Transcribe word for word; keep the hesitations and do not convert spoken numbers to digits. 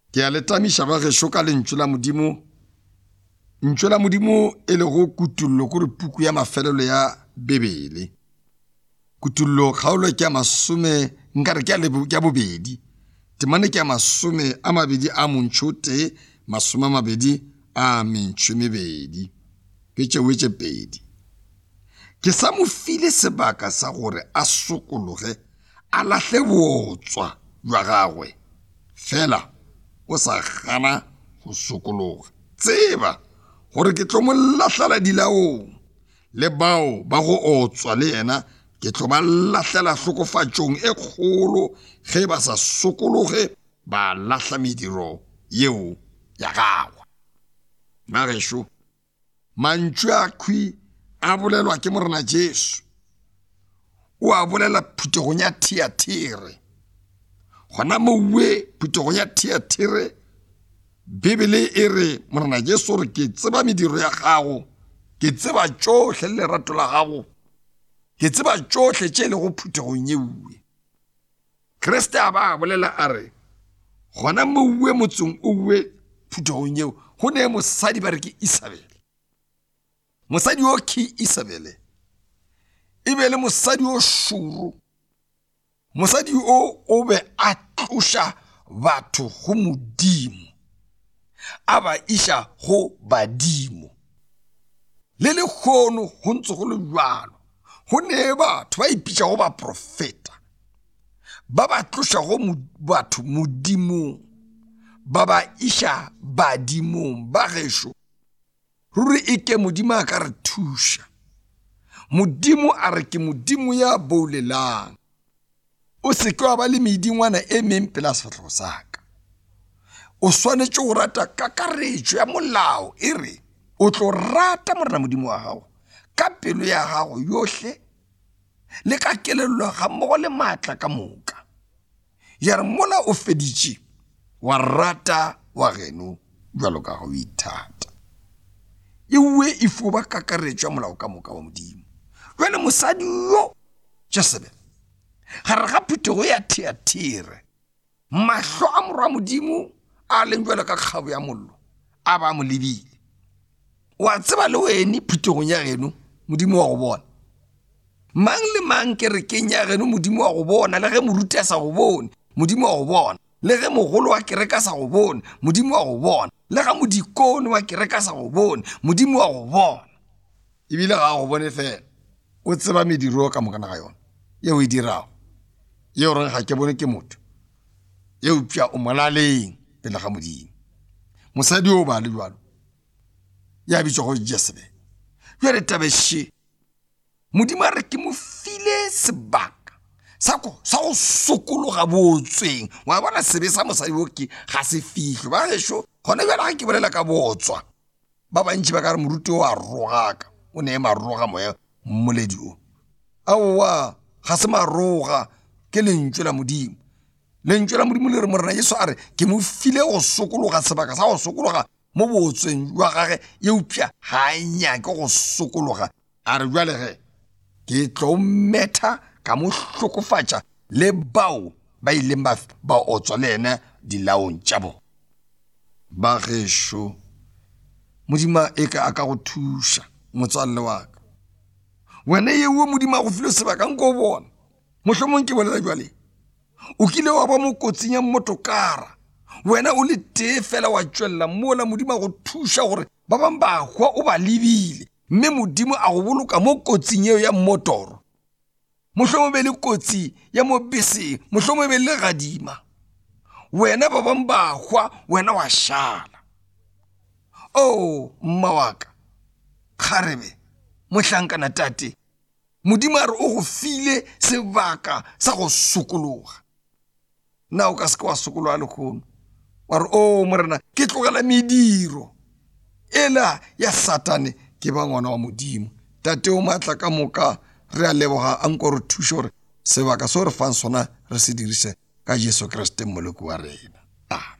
ke a letamisha ba ge shoka lentswe la modimo ntšwe la modimo e le go kutullo kore puku ya mafelelo ya bebele kutullo kgaolo ke ya masome nkare ke ya bobedi temane ke ya masome a mabedi a montšho tee masome a mabedi a mentšho mebedi ke tšeo tše pedi ke sa mo file sebaka sa gore a sokologe a lahle botswa jwa gagwe fela o sa gana go sokologa tseba gore ke tlo mo lahlela dilaong le bao ba go otswa le yena ke tlo ba lahlela hlokofatšong e kgolo ge ba sa sokologe ba lahla mediro yeo ya gagwe magešo mantšu a khwi a bolelwa ke morena Jesu o a bolela phuthegong ya Thiatire gona mowe phuthegong ya Thiatire Bibele e re morena Jesu re ke tseba mediro ya gago ke tseba tšohle le lerato la gago ke tseba tšohle tše le go phuthegong yewe Kriste a ba bolela a re gona mowe motsong o we phuthegong yeo go ne mosadi ba re ke Isabele mosadi o ke Isabele e be le mosadi o šoro mosadi o o be a tloša batho go modimo a ba iša go badimo le le kgono go ntse go le jalo go ne batho ba ipitša go ba profeta ba ba tloša go batho modimong ba ba iša badimong ba gešo ruri e ke modimo a ka re thuša modimo a re ke modimo ya boulelang o se ke wa ba le medingwana e meng pela sefatlhego sa ka o swanetše go rata kakaretšo ya molao e re o tlo rata morena modimo wa gago ka pelo ya gago yohle le ka kelelo ga mmogo le maatla ka moka ya re mola o feditše wa rata wa geno jwalo ka go ithata ewe e foba kakaretšo ya molao ka moka wa modimo jwale mosadi yo Jezebel gare ga phuthego ya Thiatire mahlo a morwa modimo a leng jwalo ka kgabo ya mollo a ba mo lebile wa tseba le wena phuthegong ya geno modimo wa go bona mang le mang ke re keng ya geno modimo wa go bona le ge moruti a sa go bone modimo wa go bona le ge mogolo wa kereka sa go bone modimo wa go bona le ga modikone wa kereka sa go bone modimo wa go bona ebile ga go bone fela o tseba mediro ka mokana ga yona yeo e dirago yeo re ga ke bone ke motho yeo pša o molaleng pele ga modimo mosadi o ba le jwalo ya bitšwa go Jezebel jwale tabešhe modimo a re ke mo file sebaka sa go sokologa botsweng wa bona sebe sa mosadi o ke ga se fihlo ba gešo gona bjale ga ke bolela ka botswa ba bantši ba ka re moruti o a rogaka o ne maroga moya mmoledi o aowa ga se maroga ke lentswe la modimo lentswe la modimo le re morena Jesu a re ke mo file go sokologa sebaka sa go sokologa mo botsweng jwa gage eupša ga a nyake go sokologa a re jwale ge ke tlo metha ka mo hlokofatša le bao ba ileng ba otswa le ena dilaong tša bona ba gešo modimo e ka a ka go thuša motswalle wa ka wena yeo modimo a go file sebaka nko o bona mohlomong ke bolela jwale o kile wa ba mo kotsing ya mmotokara wena o le tee fela wa tšwelela mola modimo a go thuša gore ba bang ba hwa o ba lebile mme modimo a go boloka mo kotsing yeo ya mmotoro mohlomong be le kotsi ya mo beseng mohlomong be le gadima wena ba bang ba hwa wena wa šala o mma wa ka kgarebe mohlankana tate modimo a re o go file sebaka sa go sokologa na o ka se ke wa sokologa lekgono wa re o morena ke tlogela mediro ela ya satane ke ba ngwana wa modimo tate o maatla ka moka re a leboga a nko re thuše gore sebaka seo re fang sona re se dirise ka Jesu Kriste moloko wa rena. Amen.